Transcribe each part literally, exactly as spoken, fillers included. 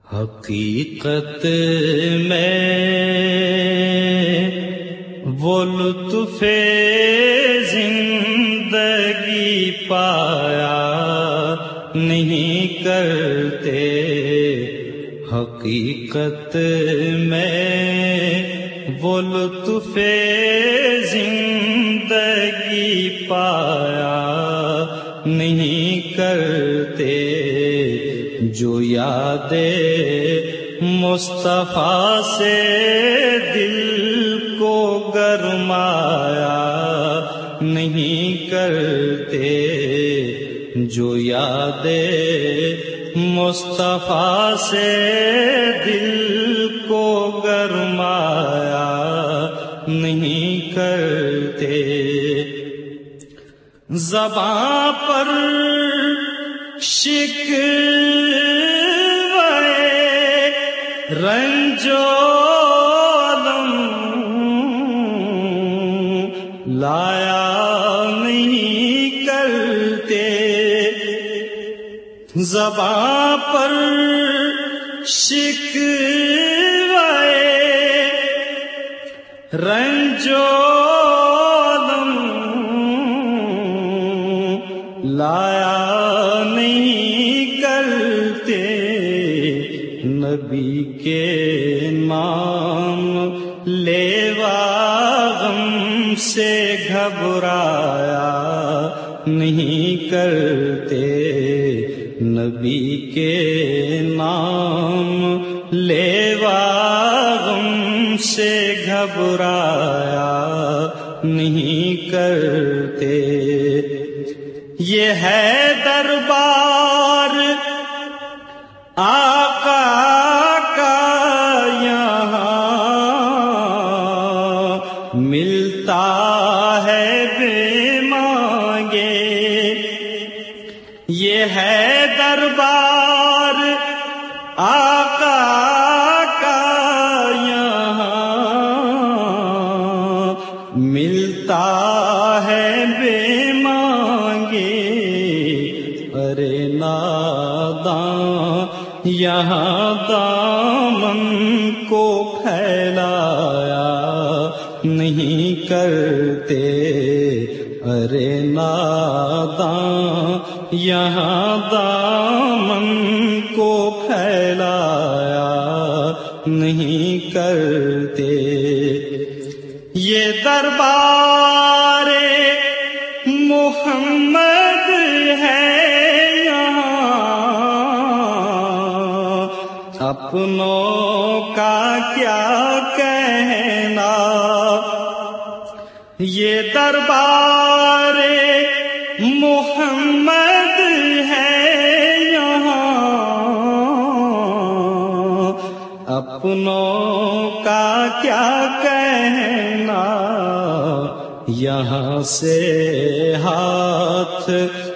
حقیقت میں وہ لطف زندگی پایا نہیں کرتے، حقیقت میں وہ لطف زندگی پایا نہیں کرتے، جو یاد مصطفیٰ سے دل کو گرمایا نہیں کرتے، جو یاد مصطفیٰ سے دل کو گرمایا نہیں کرتے۔ زباں پر شکوے رنج و غم لایا نہیں کرتے، زباں پر شکوے رنج و غم لایا نہیں کرتے، نبی کے نام لیوا غم سے گھبرایا نہیں کرتے، نبی کے نام لیوا غم سے گھبرایا نہیں کرتے۔ یہ ہے دربار آقا کا، یہاں ملتا ہے بے مانگے، یہ ہے دربار آقا کا، یہاں ملتا ہے بے مانگے، ارے ناداں یہاں دامن کو پھیلایا نہیں کرتے، ارے ناداں یہاں دامن کو پھیلایا نہیں کرتے۔ یہ دربار محمد ہے، اپنوں کا کیا کہنا، یہ دربار محمد ہے یہاں، اپنوں کا کیا کہنا، یہاں سے ہاتھ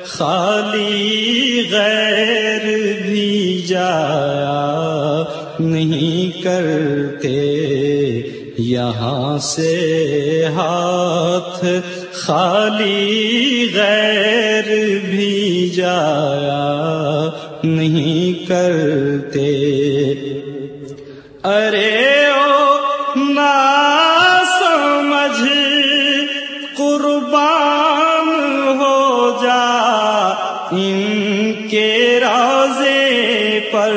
خالی غیر بھی جایا نہیں کرتے، یہاں سے ہاتھ خالی غیر بھی جایا نہیں کرتے۔ ارے او ناسمجھ قربان ہو جا ان کے روضے پر،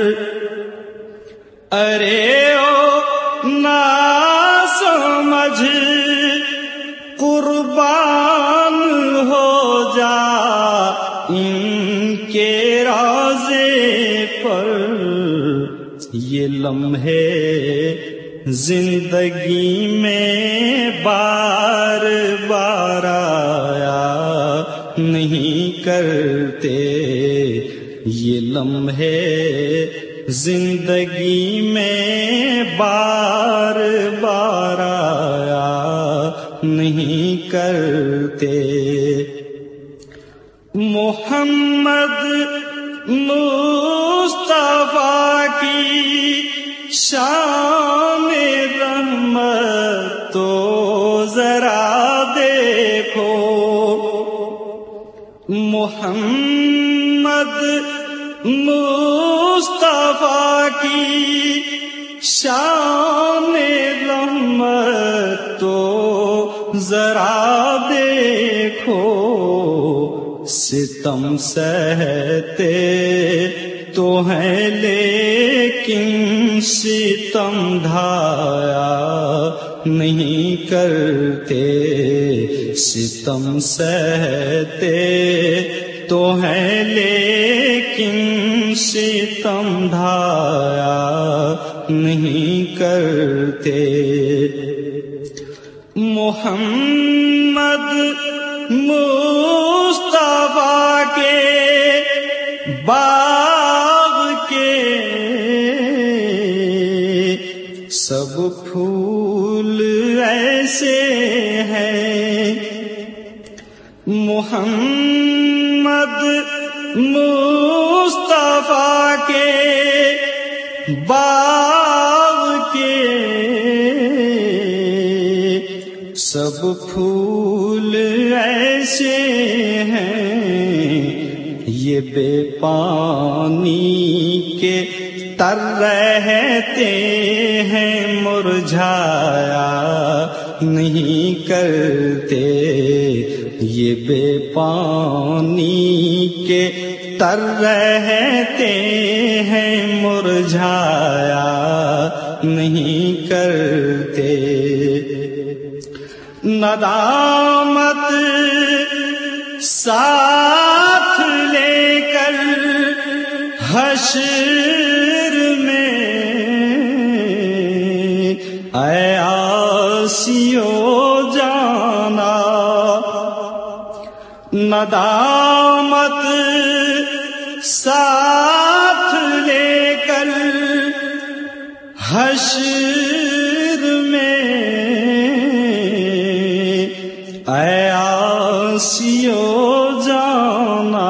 ارے او ناسمجھ قربان ہو جا ان کے روضے پر، یہ لمحے زندگی میں بار بار آیا نہیں کرتے، یہ لمحے زندگی میں بار بار آیا نہیں کرتے۔ محمد مصطفیٰ کی شان رحمت تو ذرا دیکھو، محمد مصطفیٰ مصطفیٰ کی شان رحمت تو ذرا دیکھو، ستم سہتے تو ہیں لیکن ستم ڈھایا نہیں کرتے، ستم سہتے تو ہیں لیکن ستم ڈھایا نہیں کرتے۔ محمد مصطفیٰ کے باغ کے سب پھول ایسے ہیں، محمد مصطفیٰ کے باغ کے سب پھول ایسے ہیں، یہ بے پانی کے تر رہتے ہیں، مرجھایا نہیں کرتے، یہ بے پانی کے تر رہتے ہیں، مرجھایا نہیں کرتے۔ ندامت ساتھ لے کر حشر میں اے آسیو جانا، ندامت ساتھ لے کر حشر میں اے آسیو جانا،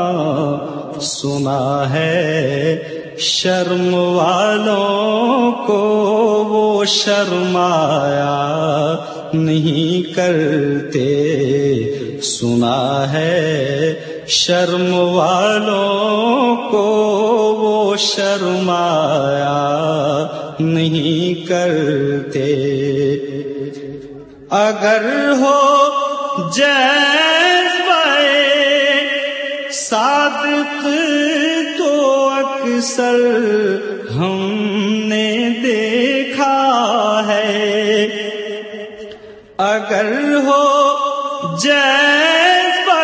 سنا ہے شرم والوں کو وہ شرمایا نہیں کرتے، سنا ہے شرم والوں کو وہ شرمایا نہیں کرتے۔ اگر ہو جذبہ صادق تو اکثر ہم نے دیکھا ہے، اگر ہو جذبہ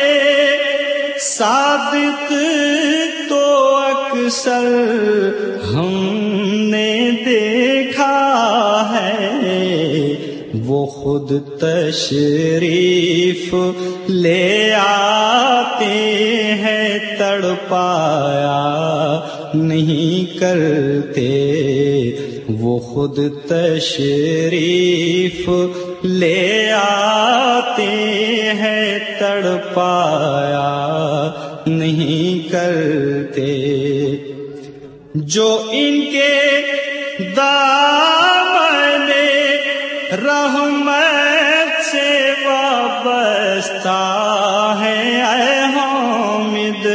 صادق تو اکثر ہم نے دیکھا ہے، وہ خود تشریف لے آتے ہیں، تڑپایا نہیں کرتے، وہ خود تشریف لے آتے ہیں، تڑپایا نہیں کرتے۔ جو ان کے دامن رحمت سے وابستہ ہے اے حامد،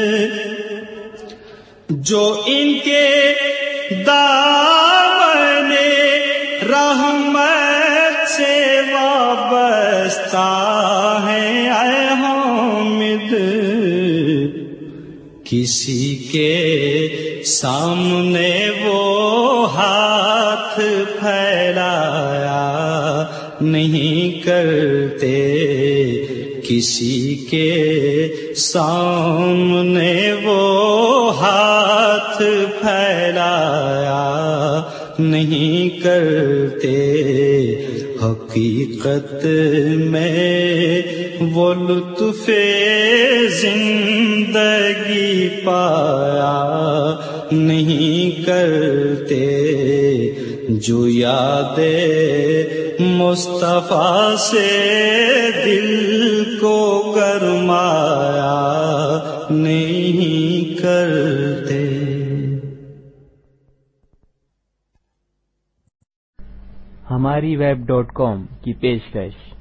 جو ان کے دامن رحمت سے وابستہ ہے اے حامد، کسی کے سامنے وہ ہاتھ پھیلایا نہیں کرتے، کسی کے سامنے وہ ہاتھ پھیلایا نہیں کرتے، حقیقت میں وہ لطف زندگی پایا نہیں کرتے، جو یاد مصطفیٰ سے دل کو گرمایا نہیں کرتے۔ ہماری ویب ڈاٹ کام کی پیشکش